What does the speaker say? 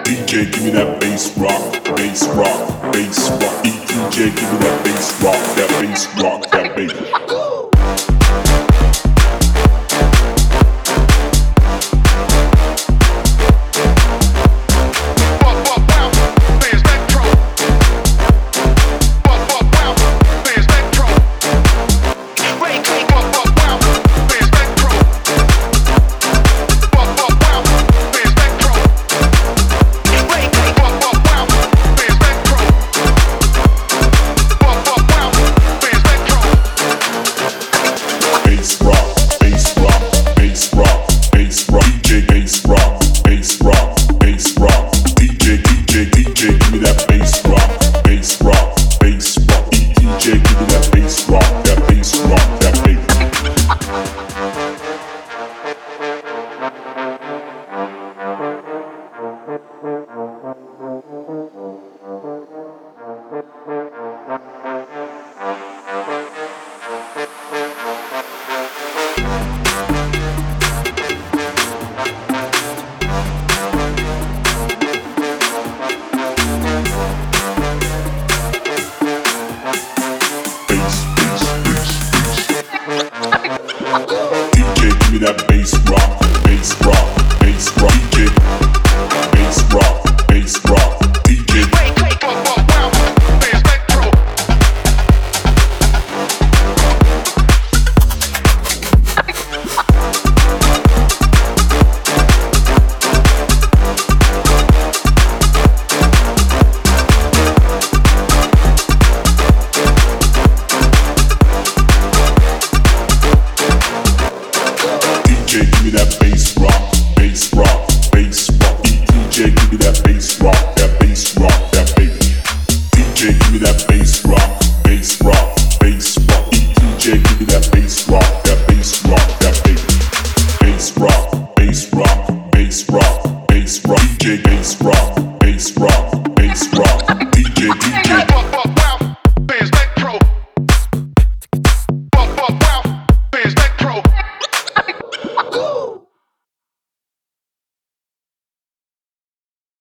DJ, give me that bass rock, bass rock, bass rock. DJ, give me that bass rock, that bass. That bass rock, bass rock, bass rock. DJ, bass rock, bass rock. DJ. Give me that bass rock, bass rock, bass rock. DJ, give me that bass rock, that bass rock, that bass. DJ, give me that bass rock, bass rock, bass rock. DJ, give me that bass rock, that bass rock, that bass. Bass rock.